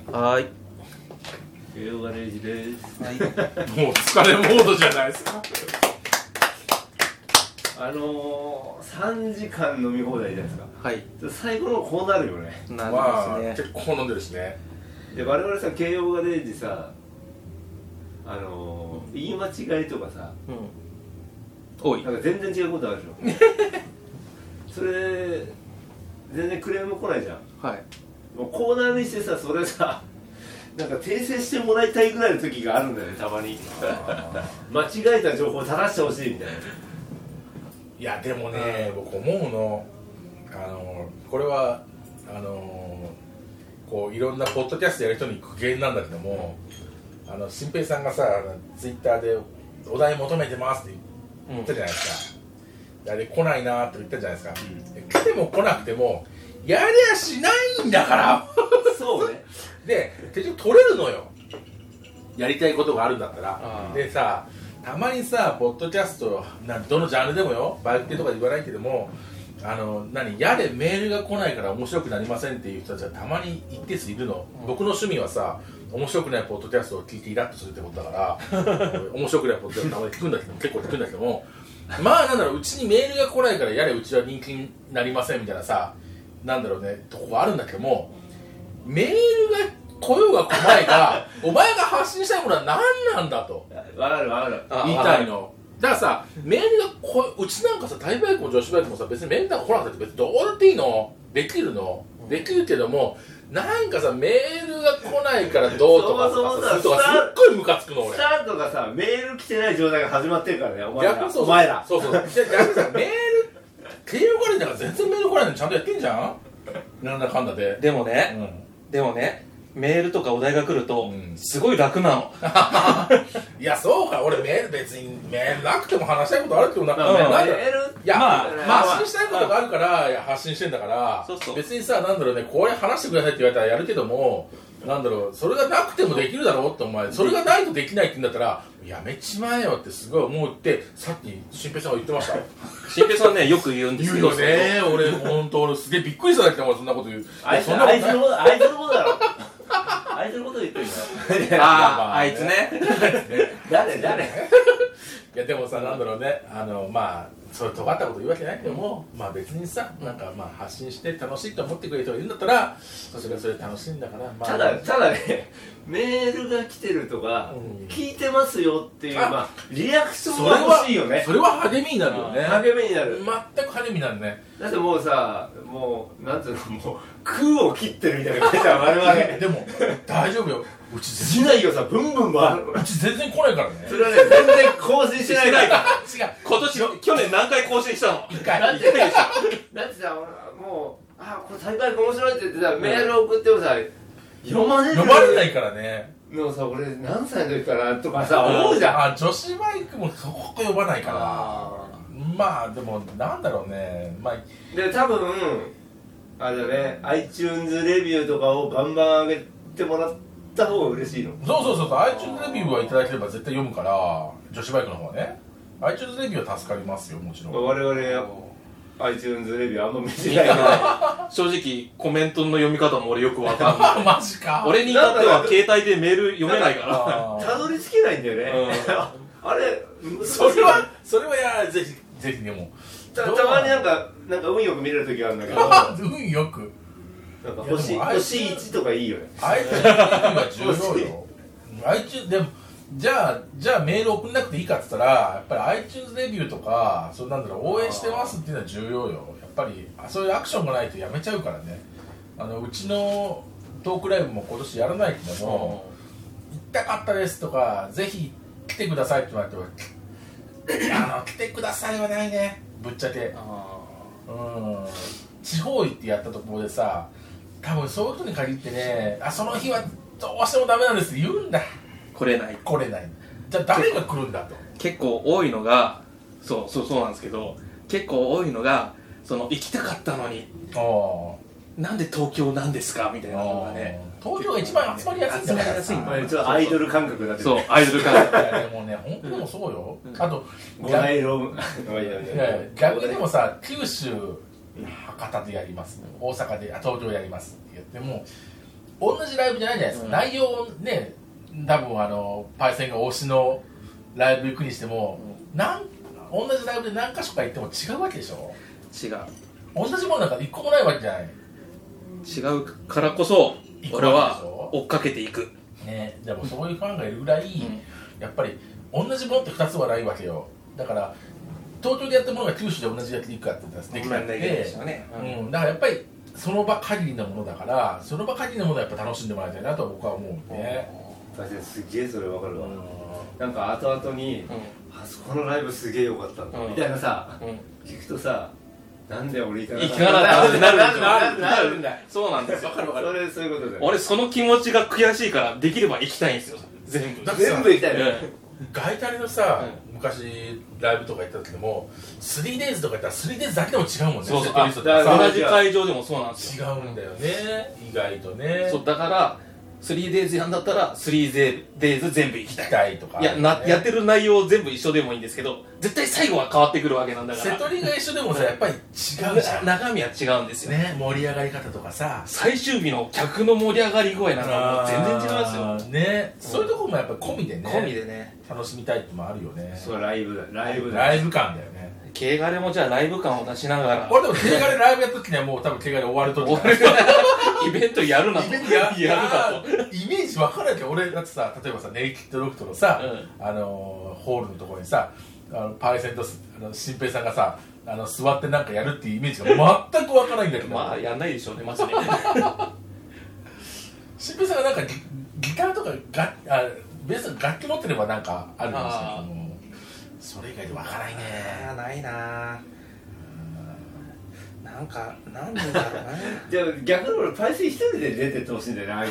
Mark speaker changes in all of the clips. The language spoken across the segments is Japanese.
Speaker 1: はい。
Speaker 2: 栄養が0時です。
Speaker 1: はい。
Speaker 3: もう疲れモードじゃないですか。
Speaker 2: 3時間飲み放題じゃないですか。
Speaker 1: はい。
Speaker 2: 最後のこうなるよね。
Speaker 1: な
Speaker 3: まあ
Speaker 1: んですね。
Speaker 3: 結構飲んでるしね。
Speaker 2: で我々さ、慶応が0時さ、言い間違いとかさ、
Speaker 1: 多い。
Speaker 2: なんか全然違うことあるでしょ。それ全然クレーム来ないじゃん。
Speaker 1: はい。
Speaker 2: もうコーナーにしてさ、それさ、なんか訂正してもらいたいぐらいの時があるんだよね、たまに。間違えた情報を正してほしいみたいな。
Speaker 3: いやでもね、僕思うの、これはこういろんなポッドキャストやる人に苦言なんだけども、新平さんがさツイッターでお題求めてますって言ったじゃないですか。あれ来ないなって言ったじゃないですか。来ても来なくてもやりゃしないんだから。
Speaker 2: そうね。
Speaker 3: で結局取れるのよ、やりたいことがあるんだったら。でさ、たまにさポッドキャストどのジャンルでもよ、バイク系とか言わないけども、やれメールが来ないから面白くなりませんっていう人たちはたまに一定数いるの。僕の趣味はさ、面白くないポッドキャストを聞いてイラッとするってことだから面白くないポッドキャストたまに聞くんだけど結構聞くんだけども、まあなんだろう、うちにメールが来ないからやれうちは人気になりませんみたいなさ、なんだろうね、とこがあるんだけども、メールが来ようが来ないがお前が発信したいものは何なんだと
Speaker 2: わかるわかる。
Speaker 3: 言いたいの。だからさ、メールがうちなんかさ、大バイクも女子バイクもさ、別にメールなんか来なくて別にどうだっていいの、できるの、できるけども、なんかさ、メールが来ないからどうとかさ、すっごいムカつくの俺。
Speaker 2: スタートがさ、メール来てない状態が始まってるからね、お前ら。
Speaker 3: そう
Speaker 2: お前ら。
Speaker 3: そうそう。逆にさ、メール、慶応からだから全然メール来ないのにちゃんとやってんじゃん、なんだかんだで。
Speaker 1: でもね、メールとかお題が来ると、すごい楽なの。
Speaker 3: いや、そうか、俺メール別にメールなくても話したいことあるってこと
Speaker 2: メール、
Speaker 3: いや、
Speaker 1: まあ
Speaker 3: 発信したいことがあるから発信してんだから、別にさ、なんだろうね、これ話してくださいって言われたらやるけども、なんだろう、それがなくてもできるだろうって、お前それがないとできないって言うんだったらやめちまえよってすごい思うってさっき新平さんが言ってました。
Speaker 1: 新平さんね、よく言うんですけど。
Speaker 3: 言うよね、俺本当すげえびっくりしただけど、そんなこと言う。
Speaker 2: あいつのことだろ。あいつのこと言ってんだよ。
Speaker 1: あいつね。
Speaker 2: 誰
Speaker 3: いやでもさ、なんだろうね、まあそういう尖ったこと言うわけないけども、まあ別にさ、なんかまあ発信して楽しいと思ってくれる人がいるんだったら、それはそれで楽しいんだから、まあ、
Speaker 2: ただね、メールが来てるとか、聞いてますよっていう、まあリアクションが欲しいよね。
Speaker 3: それは励みになるよね。
Speaker 2: 励みになる。
Speaker 3: 全く励みになるね。
Speaker 2: だってもうさ、もうなんていうの、もう空を切ってるみたいな感じだ我々。
Speaker 3: でも大丈夫よ、うち
Speaker 2: しないよさ、ブンブン回る。
Speaker 3: うち全然来ないからね。
Speaker 2: それはね、全然更新してないから。
Speaker 3: 違う、
Speaker 1: 去年何回更新したの
Speaker 3: 1回。
Speaker 2: だってさ、もう、これ大会面白いって言ってさ、メール送ってもさ、読まれ
Speaker 3: ないからね。
Speaker 2: のさ、俺何歳の時かなとかさ、思うじゃん。
Speaker 3: 女子バイクもそこ呼ばないから。まあでもなんだろうね、まあ
Speaker 2: で多分あれだね、iTunes レビューとかをバンバン上げてもらった方が嬉しいの。
Speaker 3: そう、iTunes レビューはいただければ絶対読むから、女子バイクの方はね、iTunes レビューは助かりますよ、もちろん。
Speaker 2: 我々 iTunes レビューあんま見てないから
Speaker 1: 正直コメントの読み方も俺よくわかんない。
Speaker 3: マジか。
Speaker 1: 俺に至っては携帯でメール読めないから
Speaker 2: たどり着けないんだよね。あれ
Speaker 3: それはぜひでも
Speaker 2: たまになんか運よく見れる時あるんだけど
Speaker 3: 運よく
Speaker 2: なんか星1とかいいよね。
Speaker 3: iTunes レビューが重要よ。iTunes でもじゃあメール送んなくていいかって言ったら、やっぱり iTunes レビューとか、そうなんだろう、応援してますっていうのは重要よ。やっぱりそういうアクションがないとやめちゃうからね。うちのトークライブも今年やらないけども、行きたかったですとか、ぜひ来てくださいって言われても来てくださいはないね、ぶっちゃけ。地方行ってやったところでさ、多分そういう人に限ってね、その日はどうしてもダメなんですって言うんだ。来れない。じゃあ誰が来るんだと。
Speaker 1: 結構多いのが、そうなんですけど、結構多いのが、行きたかったのになんで東京なんですかみたいなのがね。
Speaker 3: 東京が一番集まりやすいんだからさ。
Speaker 2: ちょっとアイドル感覚だって。
Speaker 1: そう、アイドル感覚。
Speaker 3: でもね、本当にもそうよ。あと逆にでもさ、九州博多でやります、大阪で東京やりますって言っても、 同じライブじゃないじゃないですか、内容ね、多分パイセンが推しのライブ行くにしても、同じライブで何か所か行っても違うわけでしょ。
Speaker 1: 違う、
Speaker 3: 同じものなんか一個もないわけじゃない。
Speaker 1: 違うからこそ俺は追っかけていく
Speaker 3: ね。でもそういうファンがいるぐらい、やっぱり同じものって2つはないわけよ。だから東京でやったものが九州で同じやつでいくかって言ったらできなくて、だからやっぱりその場限りのものだから、その場限りのものはやっぱ楽しんでもらいたいなと僕は思うんで。
Speaker 2: 確かにすげえそれ分かるわ。なんか後々に、あそこのライブすげえ良かったんだ、みたいなさ、聞くとさ、なんで俺行かなかったってなるんだよ。
Speaker 1: そうなんですよ。
Speaker 2: そういうことだよ。
Speaker 1: 俺その気持ちが悔しいからできれば行きたいんですよ。全部
Speaker 2: 行きたいね。
Speaker 3: ガイタレのさ、昔ライブとか行った時でも 3days とか行ったら 3days だけでも違うもんね。
Speaker 1: そうそう、同じ会場でもそうなんですよ。
Speaker 3: 違うんだよね、意外とね。
Speaker 1: そうだから 3days やんだったら 3days 全部行きたい
Speaker 3: とか、
Speaker 1: いややってる内容全部一緒でもいいんですけど、絶対最後は変わってくるわけなんだから。
Speaker 3: 瀬戸りが一緒でもさ、やっぱり違うじゃん。
Speaker 1: 中身は違うんですよ
Speaker 3: ね。盛り上がり方とかさ、
Speaker 1: 最終日の客の盛り上がり具合なんかもう全然違いますよね。
Speaker 3: そういうところもやっぱり込みで
Speaker 1: ね
Speaker 3: 楽しみたいってのもあるよね。
Speaker 2: そう、ライブ感だ
Speaker 3: よね。
Speaker 1: ケガレもじゃあライブ感を出しながら、
Speaker 3: 俺でもケガレライブやった時にはもう多分ケガレ終わる時
Speaker 1: イベントやるなと、
Speaker 3: イベントやるなとイメージ分からないけど、俺だってさ、例えばさネイキッドロフトのさ、ホールのところにさ、パイセンと新平さんがさ座ってなんかやるっていうイメージが全く分からないんだけど
Speaker 1: まあやんないでしょうね、まずね。
Speaker 3: 新平さんがなんかギターとかベースの楽器持ってればなんかあるんですけども、それ以外で分からないね。
Speaker 1: ないな。なんかなんでだろうな。
Speaker 2: じゃあ逆に俺パイセン一人で出てってほしいんだよね。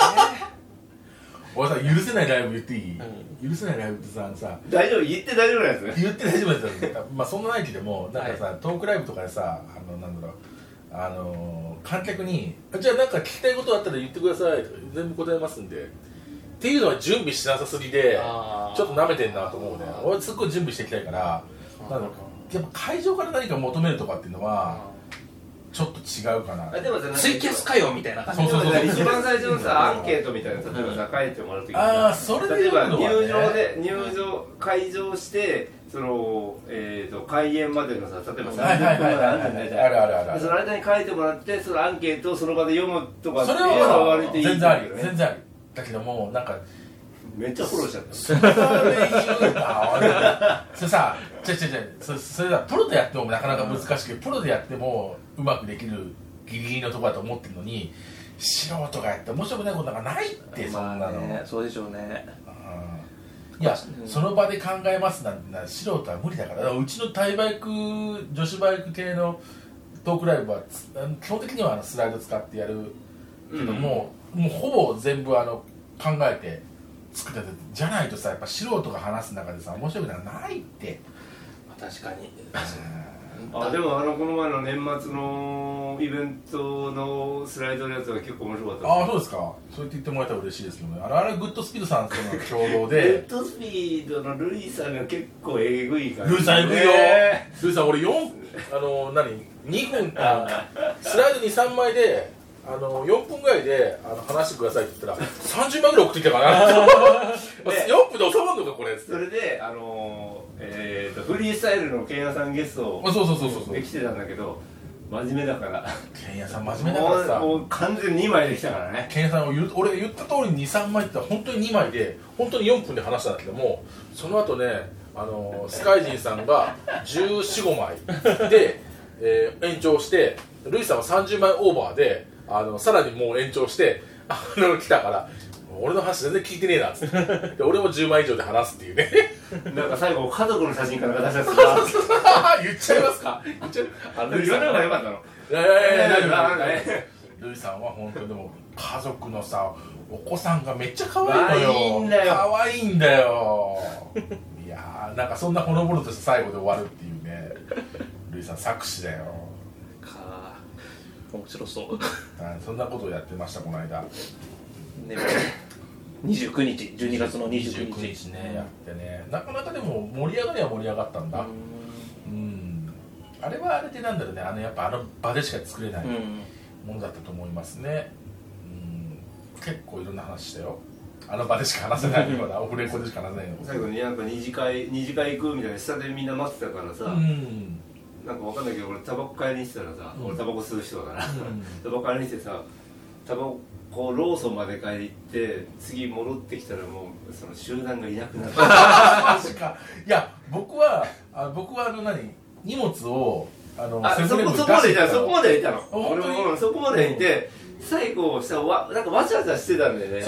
Speaker 3: 俺さ、許せないライブ言っていい？許せないライブってさ、
Speaker 2: 大丈夫、言って大丈夫なやつね。
Speaker 3: 言って大丈夫なやつ。まあそんなないけども、なんかさ、トークライブとかでさ、なんだろう、観客にじゃあなんか聞きたいことあったら言ってくださいとか、全部答えますんでっていうのは準備しなさすぎで、ちょっと舐めてんなと思うね。俺すっごい準備していきたいから、なんだろう、やっぱ会場から何か求めるとかっていうのはちょっと違うかな。
Speaker 2: でも
Speaker 1: ツイキャスかよみたいな感じ。
Speaker 2: そう一番最初のさ、アンケートみたいな、例えばさ、書いてもらうときにさ、
Speaker 3: それ
Speaker 2: 例えば開場してその開演までのさ、例えば30分まであるんだよね。ある。その間に書いてもらって、そのアンケートをその場で読むとかっていうのは割といい。
Speaker 3: 全然あり、全然あり。だけどもなんか
Speaker 2: めっちゃフォローしちゃった。
Speaker 3: それさ、それさ、プロでやってもなかなか難しくて、プロでやってもうまくできるギリギリのところだと思ってるのに、素人がやって面白くないことなんかないって、そんなの。
Speaker 1: そうでしょうね。
Speaker 3: いや、その場で考えますなんて素人は無理だから。うちのタイバイク、女子バイク系のトークライブは基本的にはスライド使ってやるけども、もうほぼ全部考えて作ってて、じゃないとさ、やっぱ素人が話す中でさ面白くないって。
Speaker 1: 確かに。
Speaker 2: でもこの前の年末のイベントのスライドのやつが結構面白かったです。
Speaker 3: そうですか。そう言ってもらえたら嬉しいですけどね。あれグッドスピードさんとの共同で
Speaker 2: グッドスピードのルイさんが結構えぐいから、
Speaker 3: ルイさんえぐいよ。ルイさん俺2分スライド 2,3 枚で4分ぐらいで話してくださいって言ったら30枚ぐらい送ってきたから4分で収まるのかこれ。
Speaker 2: それでフリースタイルのケンヤさんゲストで来てたんだけど、真面目だから。
Speaker 3: ケンヤさん真面目だからさ、
Speaker 2: もう完全に2枚できたからね。
Speaker 3: ケンヤさん俺言った通りに 2,3 枚って言ったら本当に2枚で本当に4分で話したんだけども、その後ねスカイジンさんが14、15枚で、延長して、ルイさんは30枚オーバーでさらにもう延長して来たから、俺の話全然聞いてねえなっつってで俺も10枚以上で話すっていうね。
Speaker 2: なんか最後家族の写真から出したやつが
Speaker 3: 言っちゃいますか。言っちゃう。
Speaker 2: 言わない方がよかったの。
Speaker 3: ルイさんは本当にでも家族のさ、お子さんがめっちゃ可愛いのよ。可愛いんだよ。いやー、なんかそんなほのぼのとした最後で終わるっていうね。ルイさん作詞だよ。
Speaker 1: 面白そう。
Speaker 3: そんなことをやってましたこの間。
Speaker 1: 29日、12月の29
Speaker 3: 日ね、やってね、なかなかでも盛り上がりは盛り上がったんだ。あれはあれでなんだろうね、やっぱ場でしか作れないものだったと思いますね。 結構いろんな話したよ。あの場でしか話せないようなオフレコでしか話せないよ。
Speaker 2: 最後になんか二次会行くみたいな下でみんな待ってたからさ、なんかわかんないけど俺タバコ買いに行ってたらさ、俺タバコ吸う人だから、タバコ買いに行ってさ、タバコローソンまで買いに行って次戻ってきたらもうその集団がいなくなる。
Speaker 3: マジか。いや僕は荷物を
Speaker 2: そこまでいたの。俺もそこまでいて、最後なんかわちゃわちゃしてたんだよね。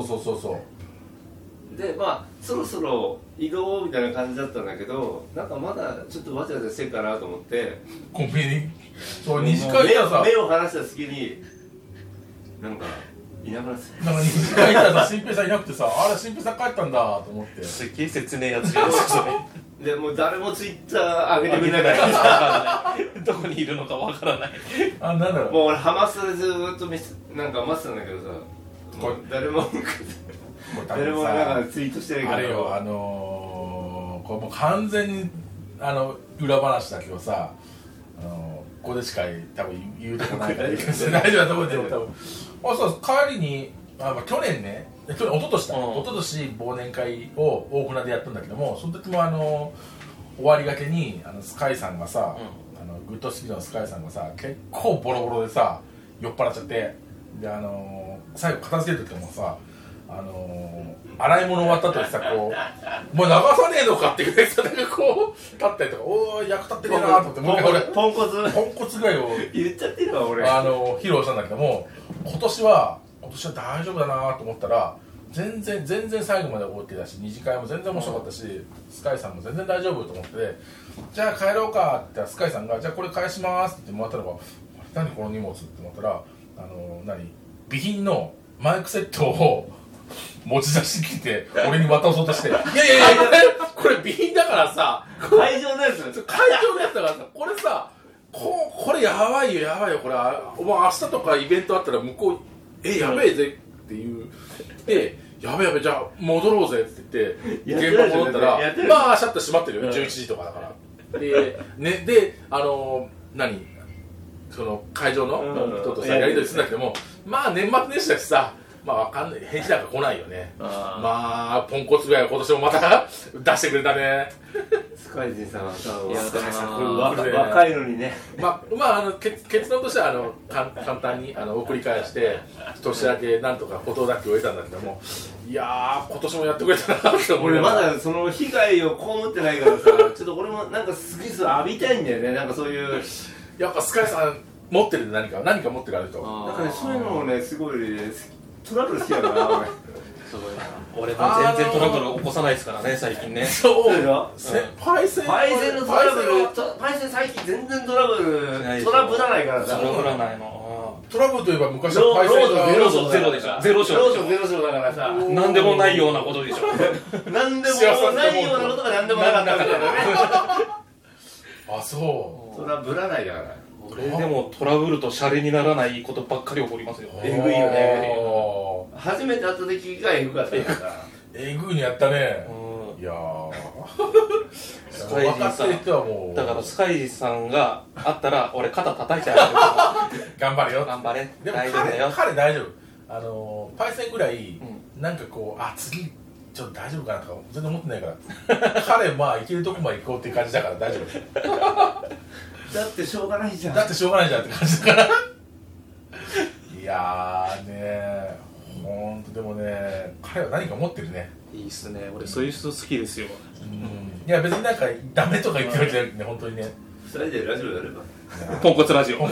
Speaker 3: そう
Speaker 2: でまあそろそろ移動みたいな感じだったんだけど、なんかまだちょっとわちゃわちゃしてるかなと思って
Speaker 3: コンビニそう2時間いたらさ、
Speaker 2: 目を離した隙になんかいなくなってた。
Speaker 3: なんか2時間いたらさ、新平さんいなくてさ、あれ新平さん帰ったんだと思って、
Speaker 1: すっげえ切ねえやつじゃないですかそれ。
Speaker 2: でもう誰もツイッター上げてくれないから
Speaker 1: どこにいるのかわからない。
Speaker 3: なんだろう、
Speaker 2: もう俺ハマスタでずーっとなんか待ってたんだけどさ、もう誰もなんかツイートしてないから。
Speaker 3: あれよ、これもう完全に裏話だけどさ、ここでしか多分言うとこないから大丈夫だと思うけど、そう帰りに去年ね、一昨年だ、一昨年忘年会を大船でやったんだけども、その時も終わりがけにスカイさんがさ、グッドスピードのスカイさんがさ結構ボロボロでさ酔っ払っちゃって、で最後片付ける時もさ洗い物終わった後にさこうもう流さねえのかっていうぐらいさなんかこう立ったりとか、おー役立ってねえなと思って、もう一回俺
Speaker 2: ポンコツ
Speaker 3: ぐらいを
Speaker 2: 言っちゃってるわ俺
Speaker 3: 披露したんだけども、今年は大丈夫だなと思ったら全然最後まで終わってたし、二次会も全然面白かったし、スカイさんも全然大丈夫と思ってて、じゃあ帰ろうかって言ったらスカイさんがじゃあこれ返しますって言ってもらったのが、何この荷物って思ったら備品のマイクセットを持ち出してきて俺に渡そうとして、いやこれ備品だからさ、
Speaker 2: 会場のやつ
Speaker 3: だからさ、これさこれやばいよこれお前明日とかイベントあったら向こうやべえぜっていうで、やべじゃあ戻ろうぜって言って現場戻ったらまあシャッター閉まってるよ、11時とかだからでその会場の人とさやり取りするんだけども、まあ年末年始だしさ、まあわかんない、返事なんか来ないよね。まあポンコツぐらいは今年もまた出してくれたね。
Speaker 2: スカイジンさんはさ、
Speaker 3: 若いのにね。まあ結論としては簡単に送り返して年明けなんとか事だけを得たんだけども、いやー今年もやってくれたなって思い
Speaker 2: 俺まだその被害を被ってないからさ、ちょっと俺もなんかすげえ浴びたいんだよね、なんかそういう
Speaker 3: やっぱスカイさん持ってる何か持ってるあると。
Speaker 2: だからね、そういうのもねすごいトラブル好きだから俺。
Speaker 1: すごいな。俺も全然トラブル起こさないですからね最近ね。
Speaker 3: そうよ。パイセン
Speaker 2: のトラブル、パイセン最近全然トラブらないからさ。
Speaker 1: トラブらないの。
Speaker 3: トラブルといえば昔はパイセンが
Speaker 1: ゼロでしょ。ゼロ
Speaker 2: だからさ。
Speaker 1: なんでもないようなことでしょ。
Speaker 2: なんでもないようなことがなんでもなかったみたいなね。
Speaker 3: あ、そう。
Speaker 2: トラブらないだから。
Speaker 1: 俺でもトラブルとシャレにならないことばっかり起こりますよ。
Speaker 2: えぐいよね。初めて会った時がえぐかったからさ。
Speaker 3: えぐいのやったね。いや
Speaker 1: スカイジさんだからスカイジさんが会ったら俺肩叩いてあげる。
Speaker 3: 頑張れよ。
Speaker 1: 頑張れ。
Speaker 3: でも彼大丈夫。パイセンぐらいなんかこう次ちょっと大丈夫かなとか全然思ってないから彼まあ行けるとこまで行こうっていう感じだから大丈夫。
Speaker 2: だってしょうがないじゃん
Speaker 3: って感じだからいやーねー、ほんとでもね、彼は何か持ってるね。
Speaker 1: いいっすね、俺そういう人好きですよ。
Speaker 3: いや別になんかダメとか言ってるわけじゃなくてね、本当にね。
Speaker 2: 2人でラジオやれば
Speaker 1: ポンコツラジオ。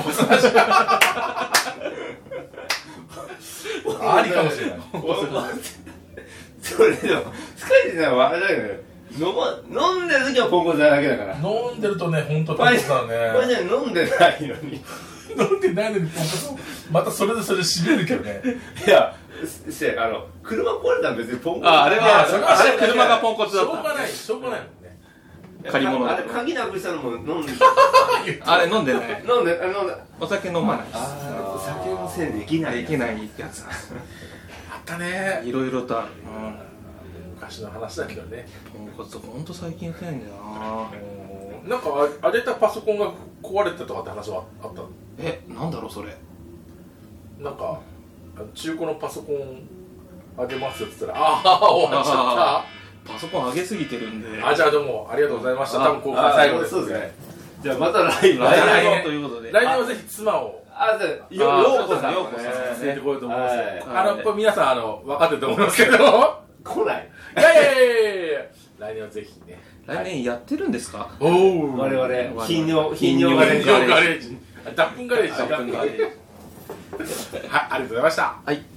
Speaker 3: ありかもしれない。
Speaker 2: それでもスカイジさんはあれだよね、飲んでる時はポンコツなだけだから。
Speaker 3: 飲んでるとね、本当ポンコツだね。
Speaker 2: これね、飲んでないのに
Speaker 3: 飲んでないのにポンコツ。またそれで締めるけどね。
Speaker 2: いや、車壊れたら別にポンコツ。
Speaker 1: あれ車がポンコツだった。
Speaker 3: しょうがないもんね。
Speaker 1: 借り物。
Speaker 2: あれ鍵なくしたのも飲んで
Speaker 1: あれ飲んでない。
Speaker 2: 飲んで
Speaker 1: お酒飲まない。
Speaker 2: お酒のせいできない
Speaker 1: やつ。
Speaker 3: あったね。
Speaker 1: いろいろとある。
Speaker 3: 昔の話だけどね。
Speaker 1: ポンコツほんと最近やってないんだよな。
Speaker 3: なんかあれたパソコンが壊れてたとかって話はあったの？
Speaker 1: なんだろうそれ。
Speaker 3: なんか中古のパソコンあげますよって言ったらああ終わっちゃ
Speaker 1: ったパソコン上げすぎてるんで
Speaker 3: じゃあどうもありがとうございました多分公開最後です
Speaker 2: そうですねじゃあまた来
Speaker 1: 年ということで
Speaker 3: 来年はぜひ妻を
Speaker 2: ようこさん
Speaker 3: 連れてこようと思いますやっぱ皆さん分かってると思いますけど
Speaker 2: 来ない
Speaker 3: いや来年はぜひね
Speaker 1: 来年やってるんですか
Speaker 2: 我々頻尿ガレージ
Speaker 3: 脱粉ガレージはいありがとうございました
Speaker 1: はいい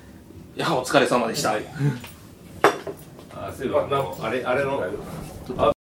Speaker 1: やお疲れ様でした
Speaker 2: そういえばあれの